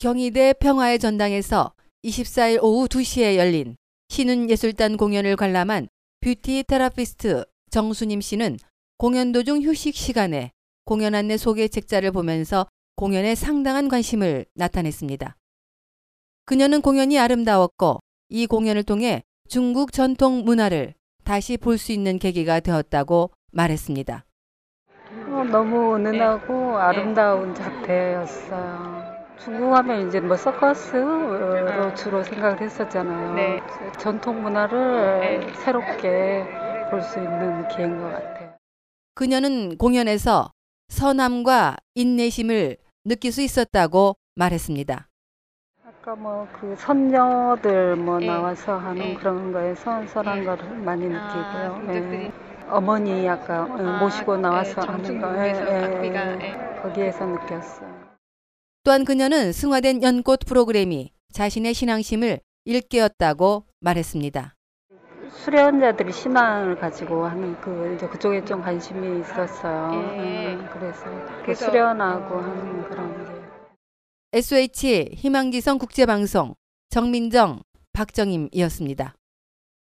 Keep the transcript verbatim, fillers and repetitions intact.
경희대 평화의 전당에서 이십사일 오후 두 시에 열린 신운예술단 공연을 관람한 뷰티 테라피스트 정수님 씨는 공연 도중 휴식 시간에 공연 안내 소개 책자를 보면서 공연에 상당한 관심을 나타냈습니다. 그녀는 공연이 아름다웠고 이 공연을 통해 중국 전통 문화를 다시 볼 수 있는 계기가 되었다고 말했습니다. 어, 너무 은은하고 아름다운 작태였어요. 중국 하면 이제 뭐 서커스로 주로 생각을 했었잖아요. 네. 전통 문화를 네. 새롭게 볼 수 있는 기회인 것 같아요. 그녀는 공연에서 선함과 인내심을 느낄 수 있었다고 말했습니다. 아까 뭐 그 선녀들 뭐 네. 나와서 하는 네. 그런 거에 선선한 네. 거를 많이 아, 느끼고요. 분들들이. 예. 어머니 아까 아, 모시고 나와서 예, 하는 거, 정중국에서 예, 악기가, 예. 예. 거기에서 느꼈어요. 또한 그녀는 승화된 연꽃 프로그램이 자신의 신앙심을 일깨웠다고 말했습니다. 수련자들이 신앙을 가지고 하는 그 이제 그쪽에 좀 관심이 있었어요. 예. 음, 그래서 그 그래서- 수련하고 하는 그런 게. 에스오에이치 희망지성 국제방송 정민정, 박정임이었습니다.